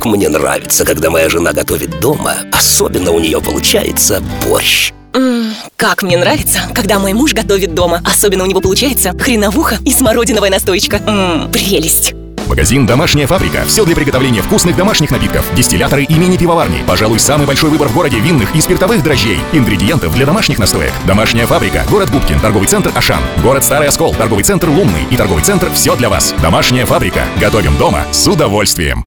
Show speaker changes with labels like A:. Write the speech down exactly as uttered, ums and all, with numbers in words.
A: Как мне нравится, когда моя жена готовит дома. Особенно у нее получается борщ.
B: М-м, как мне нравится, когда мой муж готовит дома. Особенно у него получается хреновуха и смородиновая настойка. М-м, прелесть.
C: Магазин «Домашняя фабрика». Все для приготовления вкусных домашних напитков. Дистилляторы и мини-пивоварни. Пожалуй, самый большой выбор в городе винных и спиртовых дрожжей. Ингредиентов для домашних настоек. «Домашняя фабрика». Город Губкин. Торговый центр «Ашан». Город Старый Оскол. Торговый центр «Лунный». И торговый центр «Все для вас». «Домашняя фабрика». Готовим дома с удовольствием.